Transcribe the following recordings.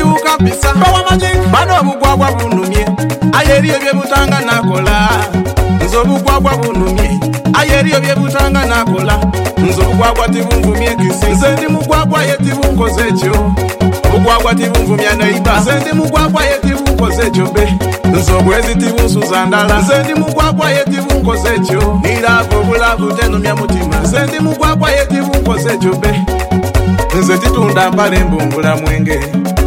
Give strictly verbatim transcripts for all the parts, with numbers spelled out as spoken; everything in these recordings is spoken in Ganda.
sibuka mpisa bawa magic bano bugwagwa bunumye ayeri ebye butanga nakola nzo bugwagwa bunumye ayeri ebye butanga nakola nzo bugwagwa tibumvumye kisi nze ndi mugwagwa yeti bunkoze ekyo bugwagwa tibumvumya neiba nze ndi mugwagwa yeti bunkoze ekyo be nzo bwezi tibunsuza ndala nze ndi mugwagwa yeti bunkoze ekyo niravo bulavu tenumya mutima nze ndi mugwagwa yeti bunkoze ekyo be nze titunda mpale mbumbula mwenge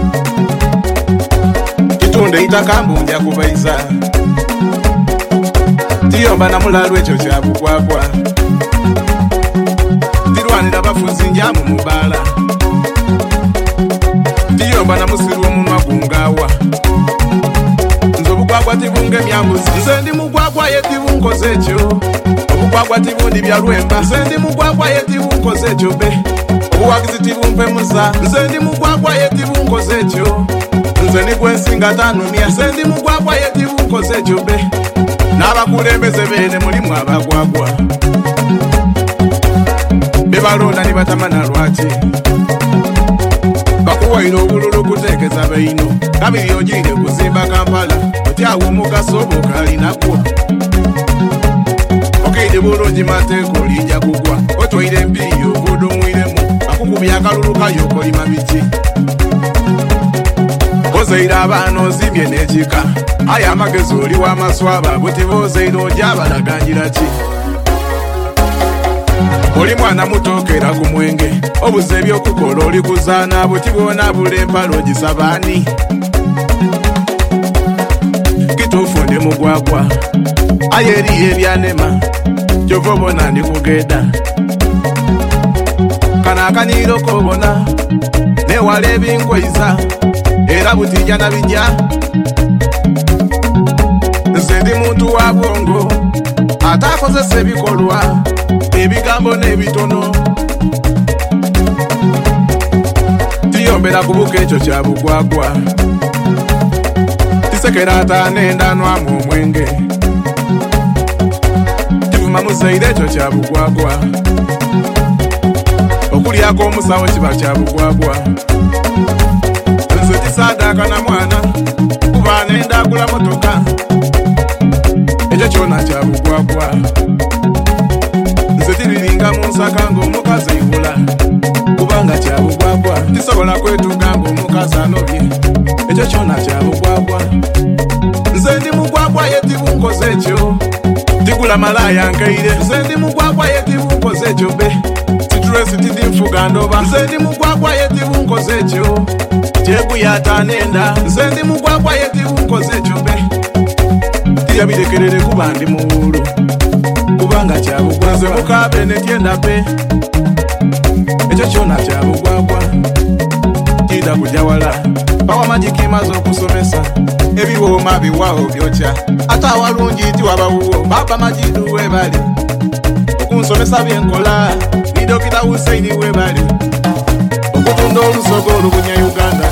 titunde itaka mbumbya kubaiza tiyomba na mulalu ekyo kya bugwagwa tirwanira bafuzi njamu mubala tiyomba na musiru omunwa gungawa nze obugwagwa tibunga emyambuzi nze ndi mugwagwa yeti bunkoze ekyo obugwagwa tibundi bya lwemba nze ndi mugwagwa yeti bunkoze ekyo be obuwagizi tibumpe musa nze ndi mugwagwa yeti bunkoze ekyo nze nigwensinga tanumya nze ndi mugwagwa yeti bunkoze ekyo be n'abakulembeze bene mulimu abagwagwa bebalonda nibatamana lwaki bakuwaire obululu kuteekeza beino kabiri ogire kuzimba Kampala otyawo omugaso obukalinakwo okeide bulungi mateeko lijja kugwa otwaire empiri obudumwiremu akukubya akalulu kayo okolima biki ozeire abaana ozimbye n'ekika aye amagezi oli w'amaswaba buti bozeire ojja abalaganjira ki oli mwana mutookera ku mwenge obuze ebyokukola oli kuzaana buti bwona bula empala ogisaba ani kituufu ndi mugwagwa aye eriyo ebyanema kyova obona ndi kugenda kana akaniiro kobona newala ebinkweiza era butijja na bijja nze ndi muntu wa bwongo ate akozesa ebikolwa ebigambo n'ebitono tiyombera kubuka ekyo kya bugwagwa tisekera ataana endanwamu omwenge tivuma muzaire ekyo kya bugwagwa okulyako omusawo kiba kya bugwagwa nze tisaadaaka na mwana kuba nendagula motoka ekyo kyona kya bugwagwa nze tiriringa mu nsaka ng'omukazi ibula kubanga kya bugwagwa tisobola kwetuga ng'omukazi anobye ekyo kyona kya bugwagwa nze ndi mugwagwa yeti bunkoze ekyo tigula malaya nkeire nze ndi mugwagwa yeti bunkoze ekyo be situresi tidi nfuga ndoba nze ndi mugwagwa yeti bunkoze ekyo kyeguyata nenda nze ndi mugwagwa yeti bunkoze ekyo be tiyabirekerere kuba ndi muwulu kubanga kya bugwagwa nze mukabe netyenda pe ekyo kyona kya bugwagwa kida kujja wala bawa magiki maze okusomesa ebiwooma biwawo byokya ate awalungi ti wabawuwo baba majidu webali okunsomesa byenkola ni dokita Husaini webali okutunda olusoga olubunya Uganda